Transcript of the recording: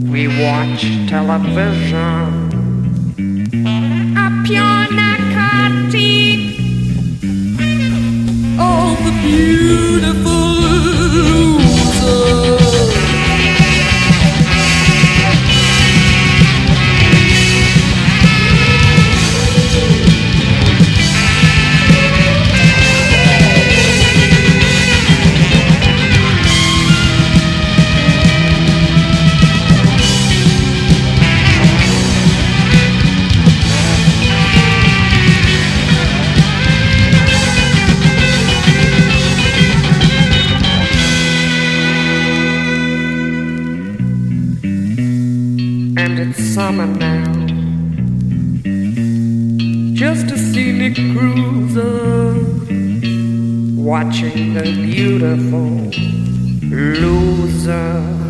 We watch television, a pure narcotic. Oh, the beautiful loser. And it's summer now, just a scenic cruiser, watching the beautiful loser.